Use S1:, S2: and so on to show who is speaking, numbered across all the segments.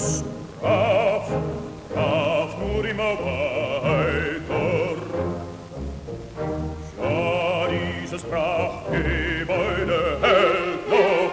S1: Schloss, brav, brav, nur immer weiter. Ja, dieses Prachtgebäude hält noch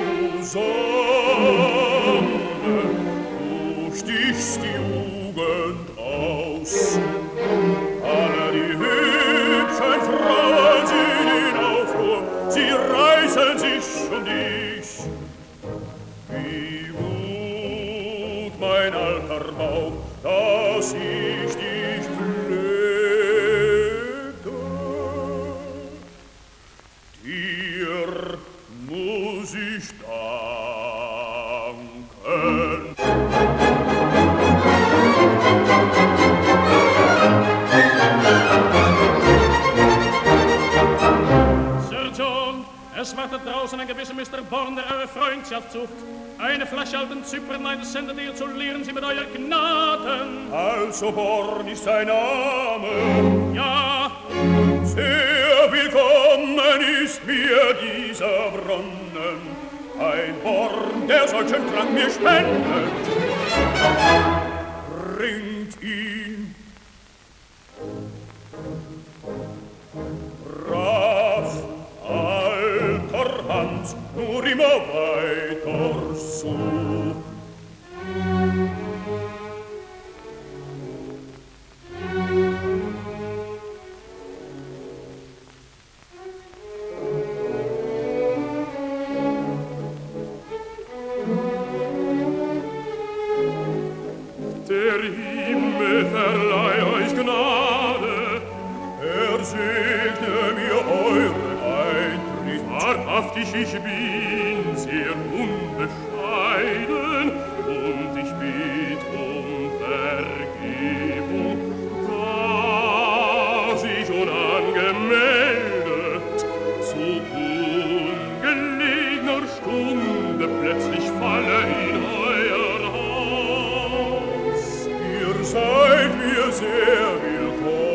S1: zusammen. Du stichst die Jugend aus. Alle die hübschen Frauen sind in Aufruhr, sie reißen sich um dich. Wie gut, mein alter Bauch, dass ich dich pflegte. Dir muss ich danken.
S2: Sir John, es wartet draußen ein gewisser Mr. Bourne, der eure Freundschaft sucht. Eine Flasche alten Zypernwein sendet ihr zu lehren Sie mit euer Gnaden.
S1: Also Bourne ist sein Name.
S2: Ja.
S1: Sehr willkommen ist mir dieser Brunnen. Ein Bourne, der solchen Trank mir spendet. Bringt ihn. Brav, alter Hans, nur immer weiter so.
S2: Der Himmel verleih euch Gnade,
S1: segne mir euren Eintritt.
S2: Wahrhaftig, ich bin sehr unbescheiden und ich bitt um Vergebung, dass ich unangemeldet zu ungelegener Stunde plötzlich falle in euer Haus.
S1: Ihr seid mir sehr willkommen.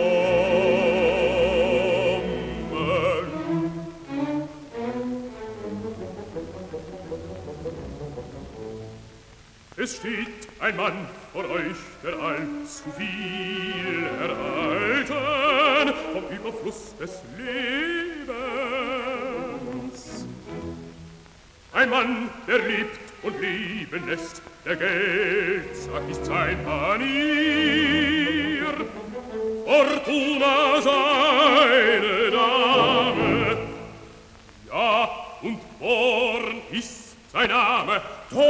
S2: Es steht ein Mann vor euch, der allzu viel erhalten vom Überfluss des Lebens. Ein Mann, der lebt und leben lässt, der Geldsack ist sein Panier. Fortuna seine Dame, ja, und Bourne ist sein Name.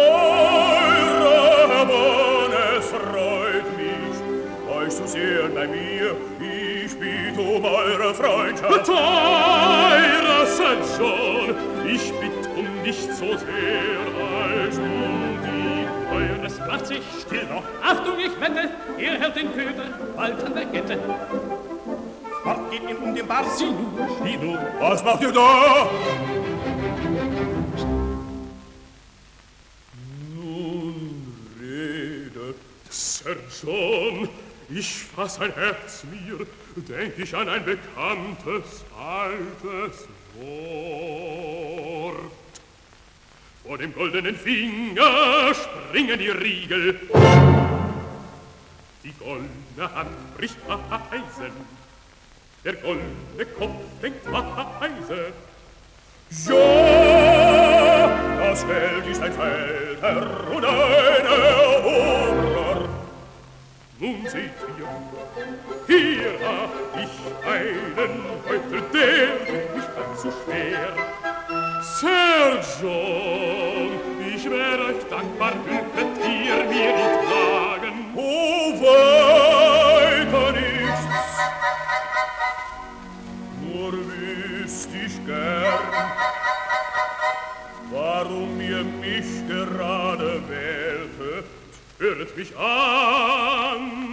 S1: Teurer Mann, es freut mich, euch zu sehen bei mir. Ich bitt um eure Freundschaft.
S2: Teurer Sir John, ich bitt um nicht so sehr als um die Treue. Es macht sich still noch. Achtung, ich wette, ihr hält den Köder bald an der Kette.
S3: Fort geht ihr um den Bar.
S2: Sieh nur.
S1: Was macht ihr da?
S2: Sir John, ich fass ein Herz mir, denk ich an ein bekanntes, altes Wort. Vor dem goldenen Finger springen die Riegel, die goldene Hand bricht Eisen, der goldene Kopf denkt weise.
S1: Ja, das Geld ist ein Feldherr und ein Eroberer.
S2: Nun seht ihr, hier hab ich einen Beutel, der wird mich allzu schwer. Sir John, ich wär euch dankbar, dürftet ihr mir ihn tragen.
S1: Oh, weiter nichts, nur wüsst ich gern, warum ihr mich gerade wähltet.
S2: Hört mich an,